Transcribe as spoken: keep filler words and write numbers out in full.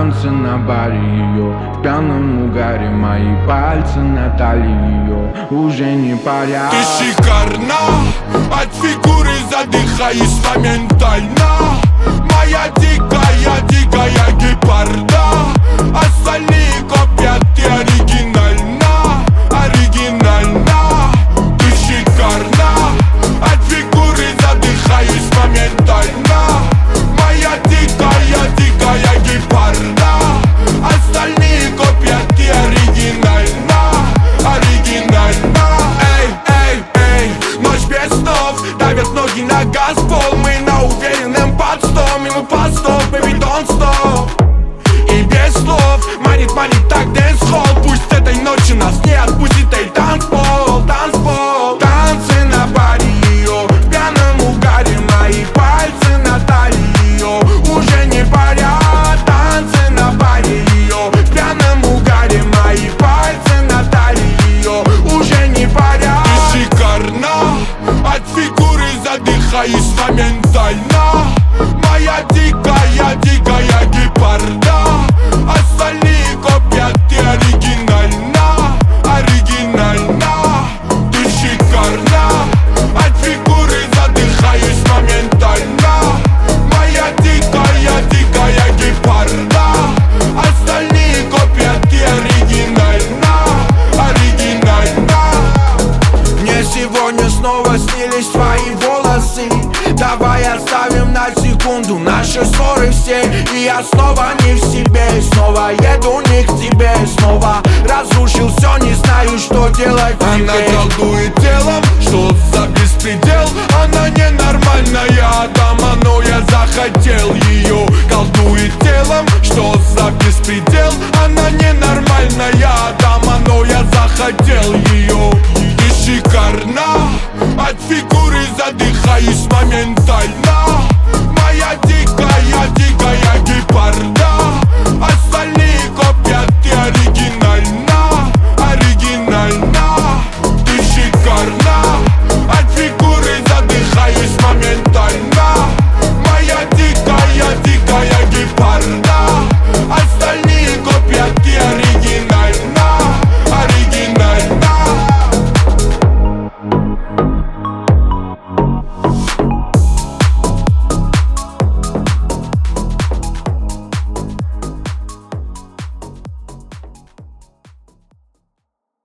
танцы на баре ее. В пьяном угаре мои пальцы на талии ее уже не парят. Ты шикарна, от фигуры задыхаюсь моментально. Моя дикая, дикая гепарда. Остальные копят, ты оригинальна, оригинальна. Ты шикарна, от фигуры задыхаюсь моментально. Моя дикая, дикая гепарда. Остальные копят, ты оригинальна, оригинальна. Эй, эй, эй, ночь без снов, давят ноги на газ, пол. Мы на уверенном подстом, и мы под стоп, baby, don't stop. И без слов манит, манит так дэнс-холл. Пусть этой ночи нас не отпустит, эй, танцпол, танцпол. Танцы на баре ее, в пьяном угаре мои пальцы на талии ее уже не парят. Танцы на баре ее, в пьяном угаре мои пальцы на талии ее уже не парят. Ты шикарна, от фигуры задыхаюсь моментально. Моя дикая, дикая гепарда. Остальные копят, ты оригинальна, оригинальна. Ты шикарна, от фигуры задыхаюсь моментально. Моя дикая, дикая гепарда. Остальные копят, ты оригинальна, оригинальна. Мне сегодня снова снились твои волосы. Давай оставим на секунду наши ссоры все. И я снова не в себе, снова еду не к тебе. Снова разрушил все, не знаю, что делать теперь. Она колдует телом, что